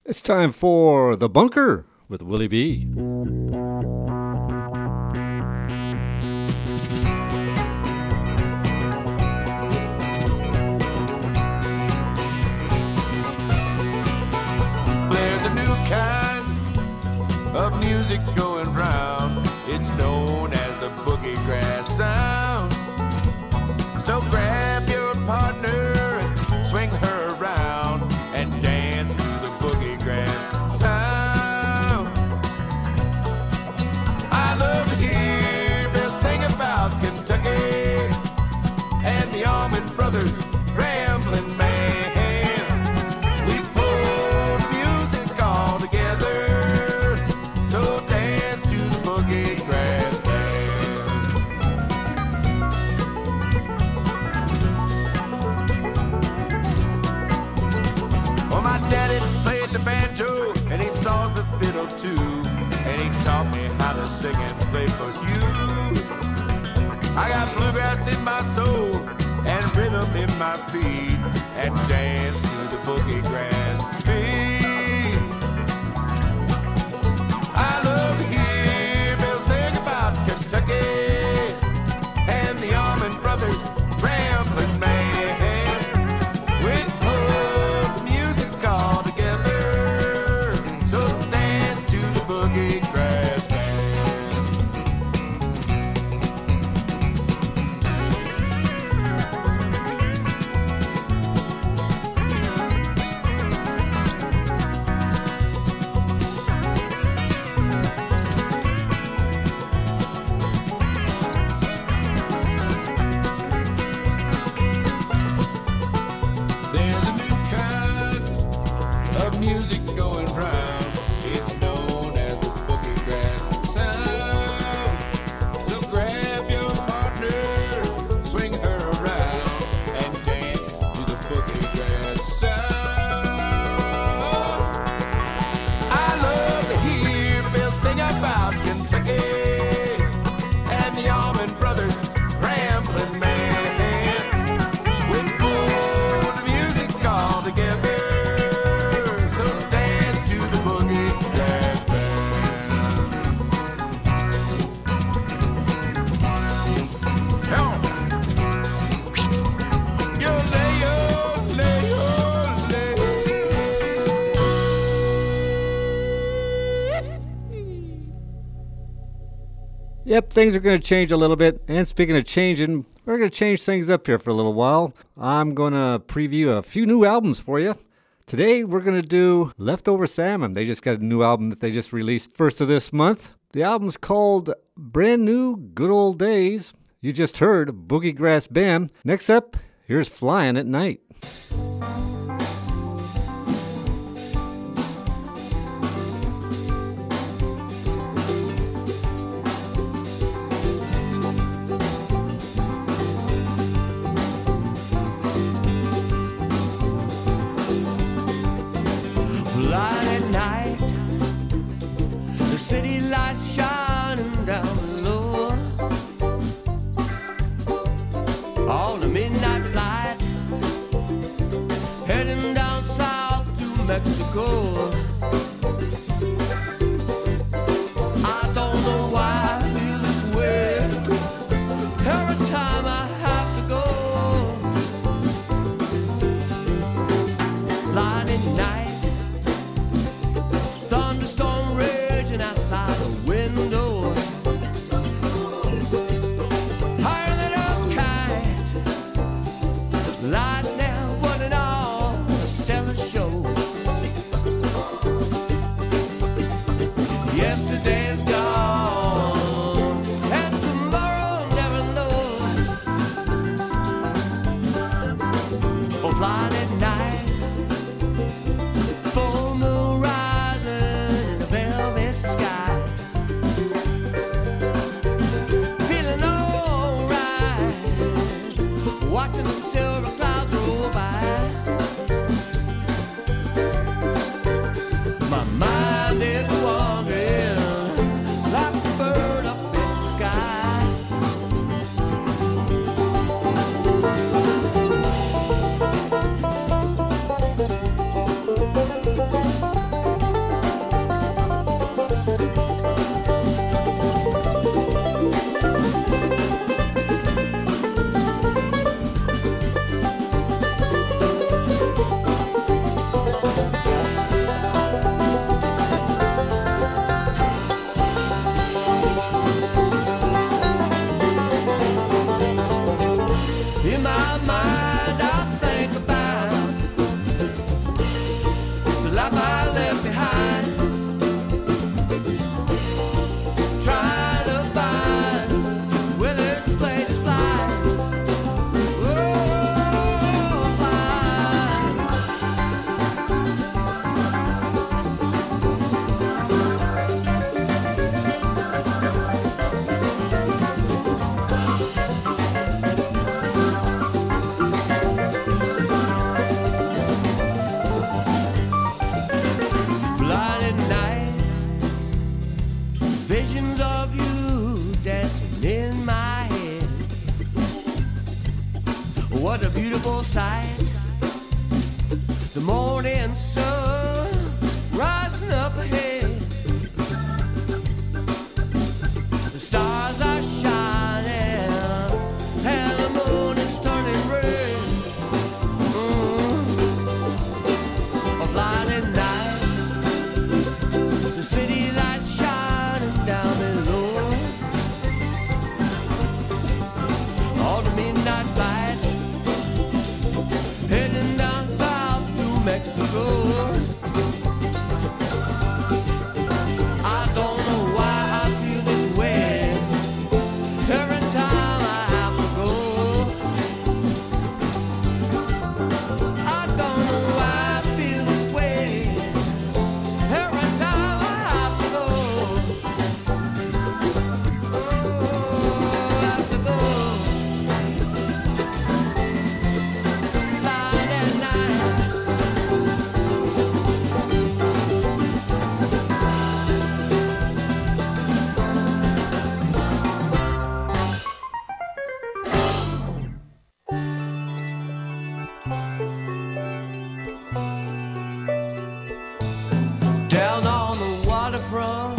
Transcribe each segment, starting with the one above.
It's time for The Bunker with Willie B. There's a new kind of music going round. It's known as the boogie grass sound. So grab your partner and swing her around and dance to the boogie grass sound. I love to hear Bill sing about Kentucky and the Allman Brothers rambling man. We pull the music all together, so dance to the boogie grass band. Well, my daddy played the banjo and he saws the fiddle too, and he taught me how to sing and play for you. I got bluegrass in my soul and rhythm in my feet, and dance to the boogie grass beat. I love to hear Bill sing about Kentucky and the Allman Brothers rambling man. We put the music all together, so dance to the boogie grass band. There's a new kind of music going round. It's known as the boogie grass sound. So grab your partner, swing her around, and dance to the boogie grass sound. I love to hear Bill sing about Kentucky and the Allman Brothers rambling man. We pull the music all together, so dance to the boogie grass band. Come on. Yo-lay, yo-lay, yo-lay. Yep, things are going to change a little bit. And speaking of changing, we're going to change things up here for a little while. I'm going to preview a few new albums for you. Today, we're going to do Leftover Salmon. They just got a new album that they just released first of this month. The album's called Brand New Good Old Days. You just heard Boogie Grass Band. Next up, here's Flying at Night. Flying at night, the city lights shining down low. On a midnight flight, heading down south to Mexico. I don't know why I feel this way every time I have to go. Flying at night, thunderstorm raging outside the window. Higher than a kite, lightning running on a stellar show. Yesterday's gone, and tomorrow never knows. Oh, flying at night, full moon rising in a I left behind. Trying to find just where this plane is flying. Oh, flying. Flying at night, visions of you dancing in my head. What a beautiful sight. The morning sun rising up ahead. The stars are shining and the moon is turning red. Flying at night, the city lights shining down below. On the midnight flight, heading down south to Mexico. I don't know why I feel this way every time I have to go. I don't know why I feel this way every time I have to go. Oh, I have to go. Flying at night. Down on the waterfront,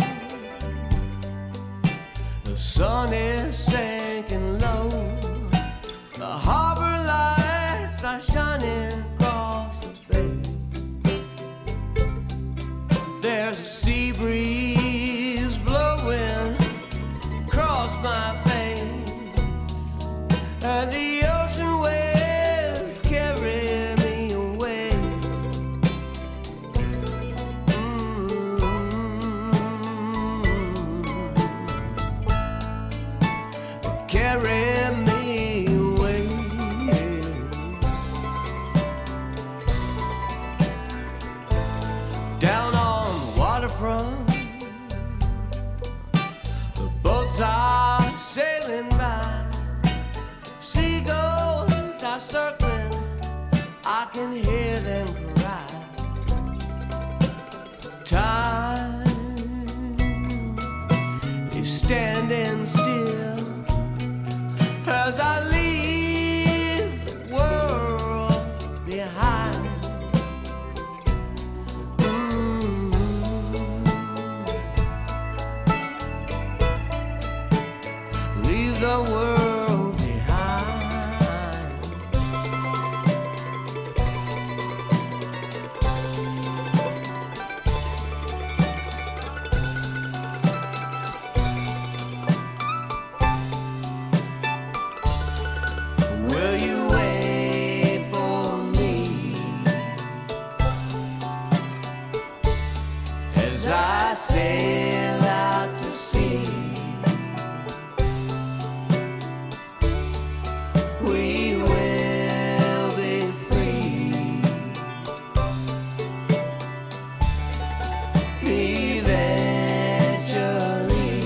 the sun is sinking low. The harbor lights are shining across the bay. There's a sea breeze blowing across my face, and the ocean waves carry me away. Carry me away. Down on the waterfront, the boats are sailing by. Seagulls are circling, I can hear them cry. Time is standing still as I leave the world behind. Leave the world behind. Will you wait for me as I sail out to sea? We will be free eventually.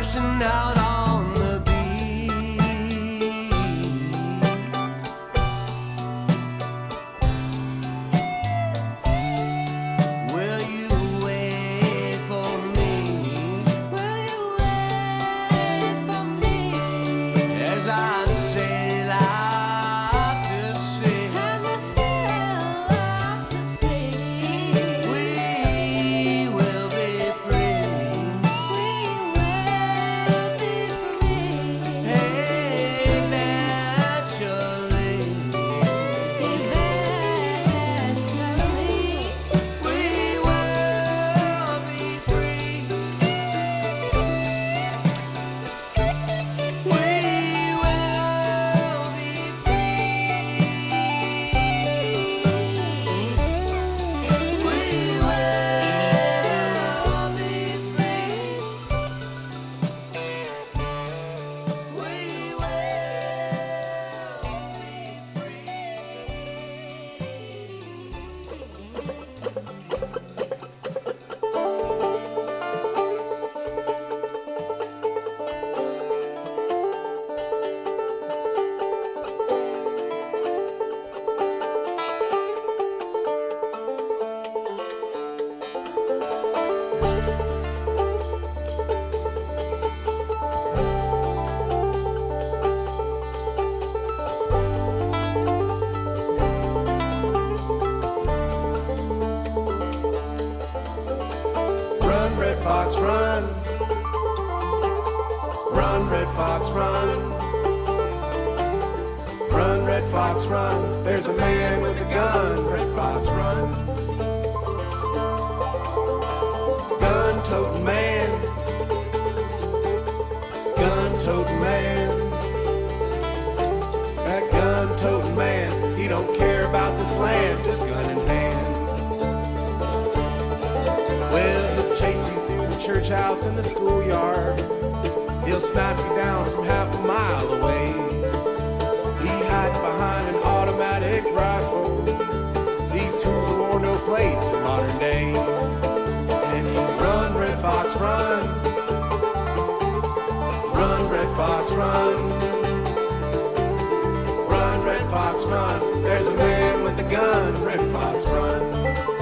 crashing out on the beach. Will you wait for me? Will you wait for me? As I sail out to sea, As I sail out to sea, we will be free. we will be free. Eventually, Eventually, we will be free. We will be free. We will be Run, Red Fox, run. Run, Red Fox, run. Run, Red Fox, run. There's a man with a gun. Red Fox, run. Gun-toting man. Gun-toting man. That gun-toting man, he don't care about this land, just gun in hand. Well, he'll chase you through the church house and the schoolyard. He'll snipe you down from half a mile away. He hides behind an automatic rifle. These tools are worn no place in modern day. And you run, Red Fox, run. Run, Red Fox, run. Run, Red Fox, run. There's a man with a gun. Red Fox, run.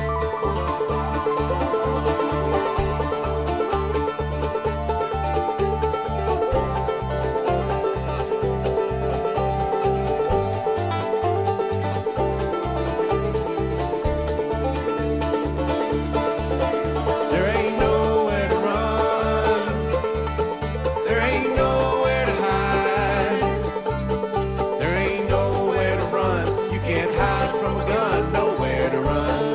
There ain't nowhere to run. There ain't nowhere to hide. There ain't nowhere to run. You can't hide from a gun. Nowhere to run.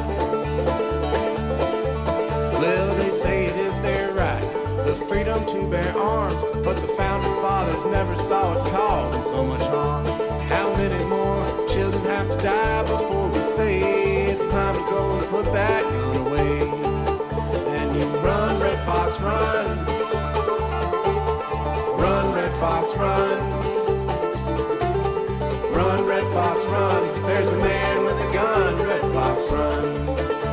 Well, they say it is their right, the freedom to bear arms, but the founding fathers never saw it causing so much harm. How many more children have to die before we say it's time to go and put that gun away? And you run, Red Fox, run. Run, Red Fox, run. Run, Red Fox, run. There's a man with a gun. Red Fox, run.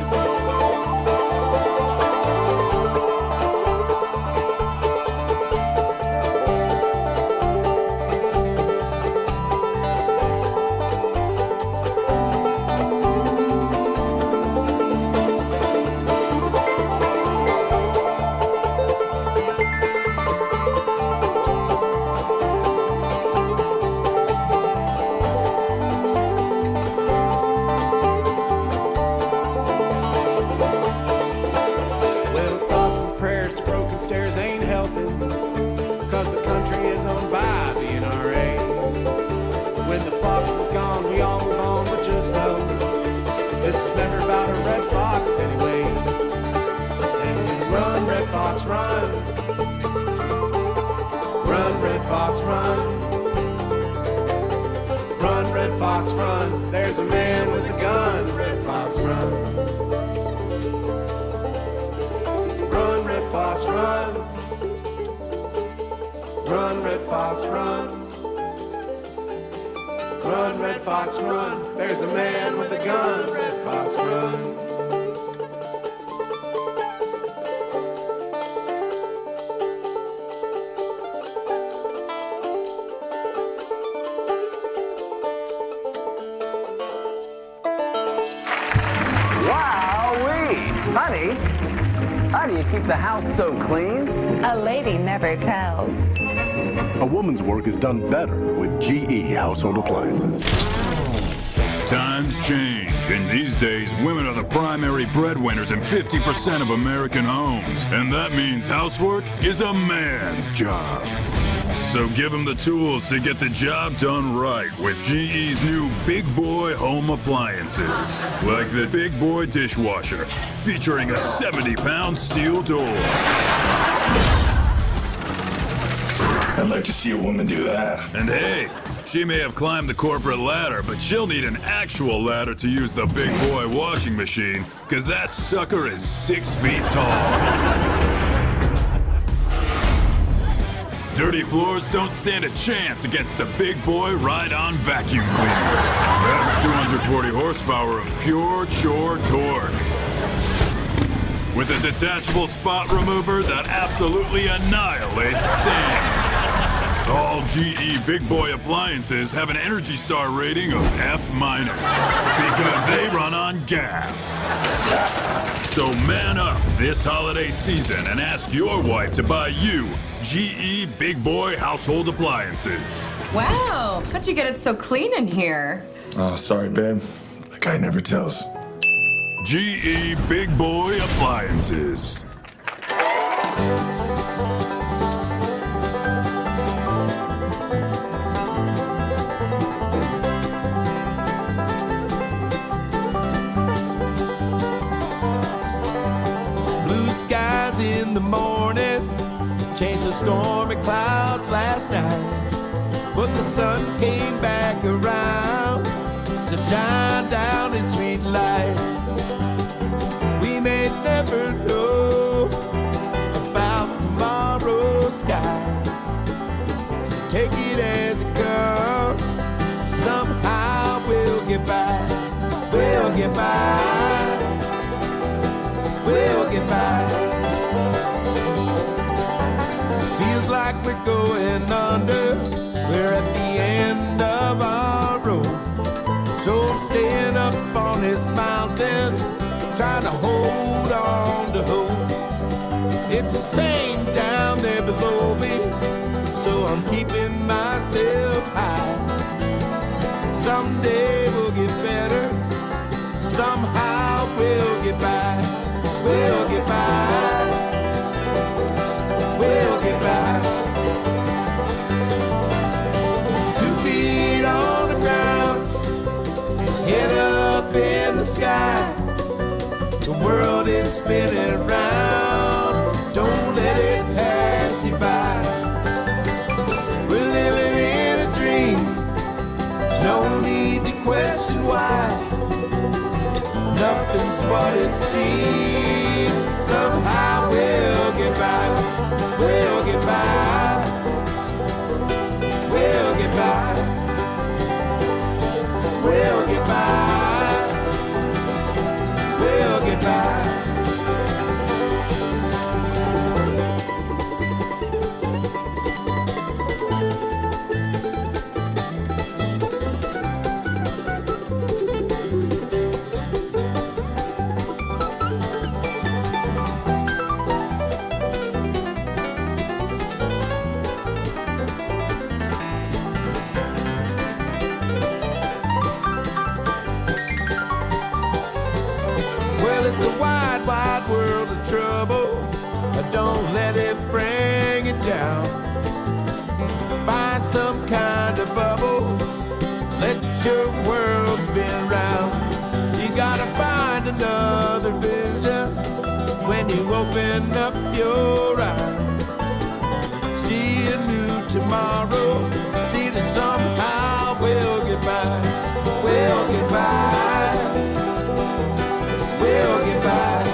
Well, thoughts and prayers to broken stairs ain't helping, cause the country is owned by the NRA. When the fox is gone, we all move on, but just know this was never about a red fox anyway. And run, Red Fox, run. Run, Red Fox, run. Run, Red Fox, run. There's a man with a gun. Red Fox, run. Run, Red Fox, run. Run, Red Fox, run. Run, Red Fox, run. There's a man with a gun. Red Fox, run. How do you keep the house so clean? A lady never tells. A woman's work is done better with GE household appliances. Times change, and these days, women are the primary breadwinners in 50% of American homes. And that means housework is a man's job. So give them the tools to get the job done right with GE's new Big Boy home appliances. Like the Big Boy dishwasher, featuring a 70-pound steel door. I'd like to see a woman do that. And hey, she may have climbed the corporate ladder, but she'll need an actual ladder to use the Big Boy washing machine, because that sucker is 6 feet tall. Dirty floors don't stand a chance against the Big Boy Ride-On Vacuum Cleaner. That's 240 horsepower of pure chore torque. With a detachable spot remover that absolutely annihilates stains. All GE Big Boy appliances have an Energy Star rating of F- because they run on gas. So man up this holiday season and ask your wife to buy you GE Big Boy household appliances. Wow, how'd you get it so clean in here? Oh, sorry, babe. That guy never tells. GE Big Boy appliances. Blue skies in the morning, changed the stormy clouds last night. But the sun came back around to shine down his sweet light. We may never know about tomorrow's skies, so take it as it comes. Somehow we'll get by, we'll get by, we'll get by. Feels like we're going under, we're at the end of our road. So I'm staying up on this mountain, trying to hold on to hope. It's the same down there below me, so I'm keeping myself high. Someday we'll get better, somehow we'll get by, we'll get by, we'll get by. 2 feet on the ground, head up in the sky. The world is spinning round, don't let it pass you by. We're living in a dream, no need to question why. Nothing's what it seems, somehow we'll get by, we'll get by, we'll get by, we'll get by, we'll get by. Well, it's a wide, wide world of trouble. Don't let it bring it down. Find some kind of bubble, let your world spin round. You gotta find another vision when you open up your eyes. See a new tomorrow, see that somehow we'll get by, we'll get by, we'll get by.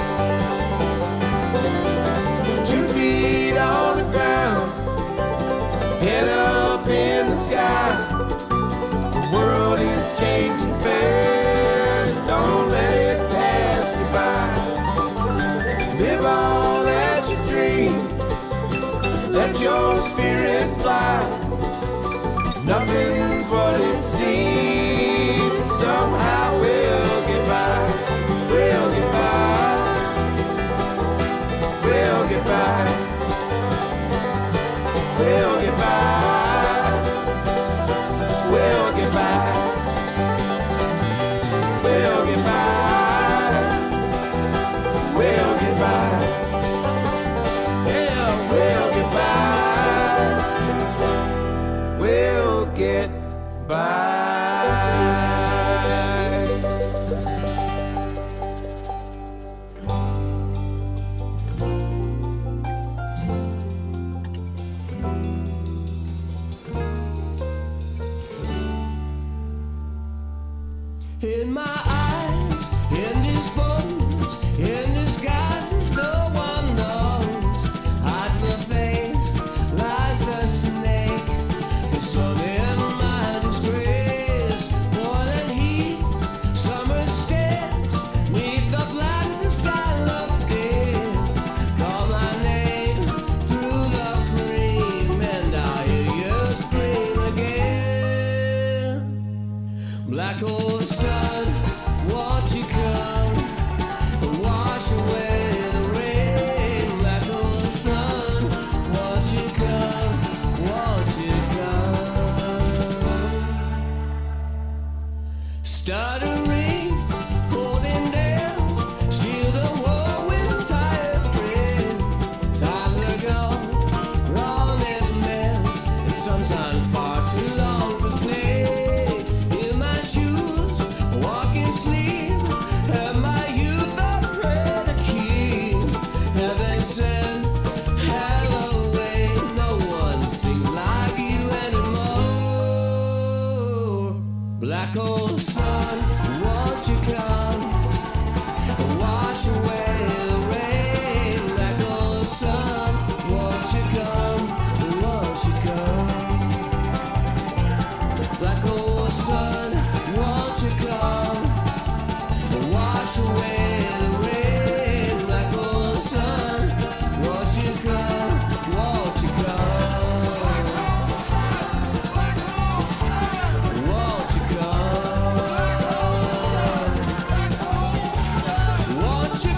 2 feet on the ground, head up in the sky. The world is changing fast, don't let it pass you by. Live all that you dream, let your spirit fly. Nothing's what it seems, somehow we'll get by, we'll get by, We'll get by. We'll get by. We'll get by. We'll get by. We'll get by. Yeah, we'll get by. We'll get by. In my eyes, in these phones, in disguises no one knows. Hides the face, lies the snake. The sun in my disgrace, more than heat. Summer stares, neath the black sky looks dead. Call my name through the cream, and I hear you scream again. Black hole sun, won't you come and wash away the rain? Black hole sun, won't you come, won't you come? Stuttering, holding down, steal the whirlwind tired friend. Times ago, wrong as men, and sometimes far too long for snakes. In my shoes, walking sleep, and my youth I pray to keep. Heaven sent, hell away, no one sings like you anymore. Black hole sun, won't you come and wash away the rain? Black hole sun, won't you come, won't you come? Black hole sun, won't you come and wash away the rain? Black hole sun, won't you come, won't you come? Won't you come? Won't you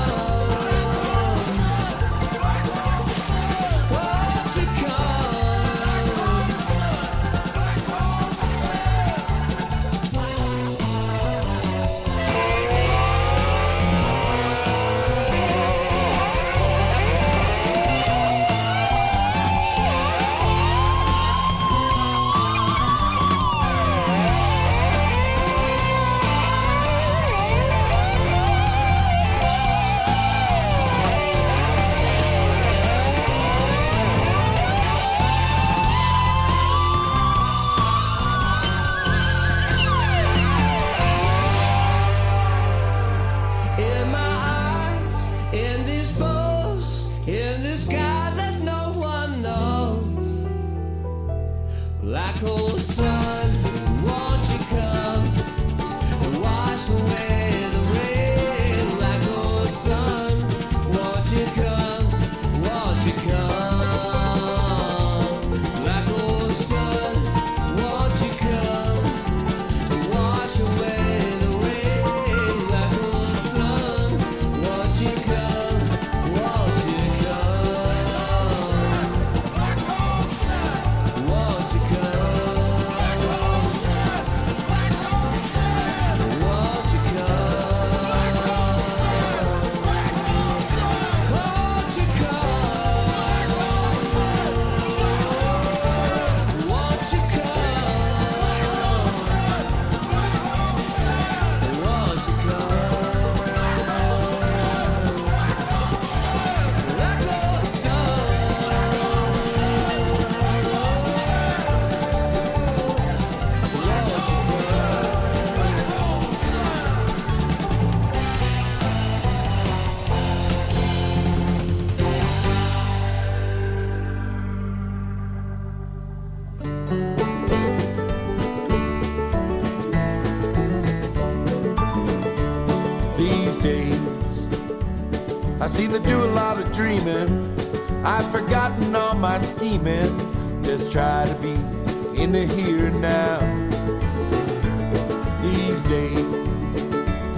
I see they do a lot of dreaming. I've forgotten all my scheming. Just try to be in the here and now. These days,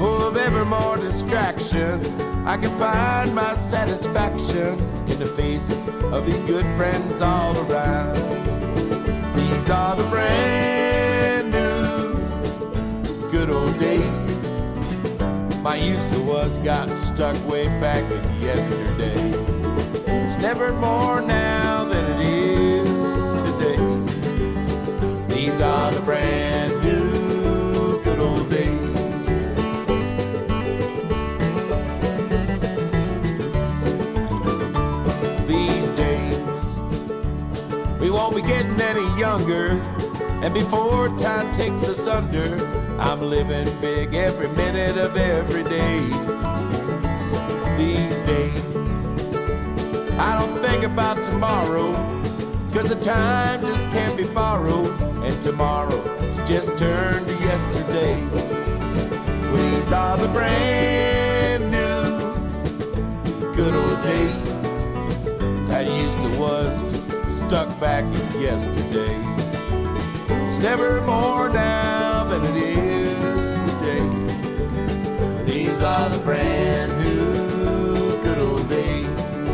full of ever more distraction. I can find my satisfaction in the faces of these good friends all around. These are the brand new good old days. My used to was got stuck way back in yesterday. It's never more now than it is today. These are the brand new good old days. These days, we won't be getting any younger, and before time takes us under, I'm living big every minute of every day. These days, I don't think about tomorrow, 'cause the time just can't be borrowed, and tomorrow's just turned to yesterday. These are the brand new good old days that used to was stuck back in yesterday. It's never more now than it is today. These are the brand new good old days.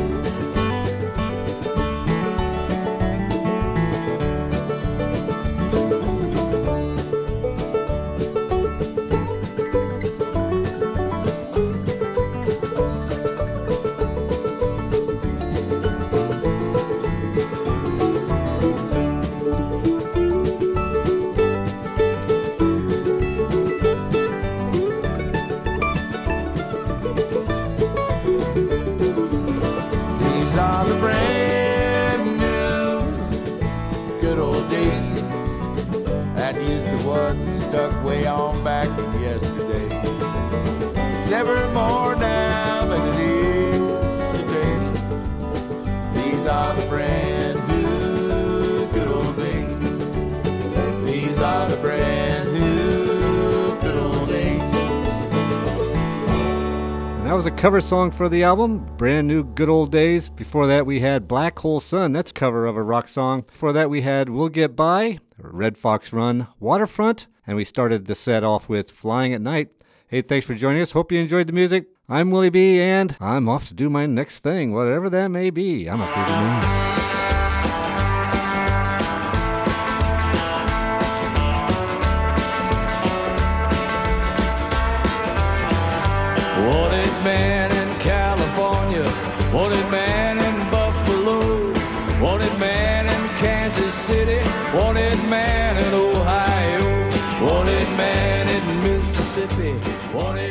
Stuck way on back in yesterday. It's never more now than it is today. These are the brand new good old days. These are the brand new good old days. And that was a cover song for the album, Brand New Good Old Days. Before that, we had Black Hole Sun. That's a cover of a rock song. Before that, we had We'll Get By, Red Fox Run, Waterfront. And we started the set off with Flying at Night. Hey, thanks for joining us. Hope you enjoyed the music. I'm Willie B, and I'm off to do my next thing, whatever that may be. I'm a busy man. Wanted man in California, wanted man in Buffalo, wanted man in Kansas City, wanted man in Ohio, wanted man in Mississippi, wanted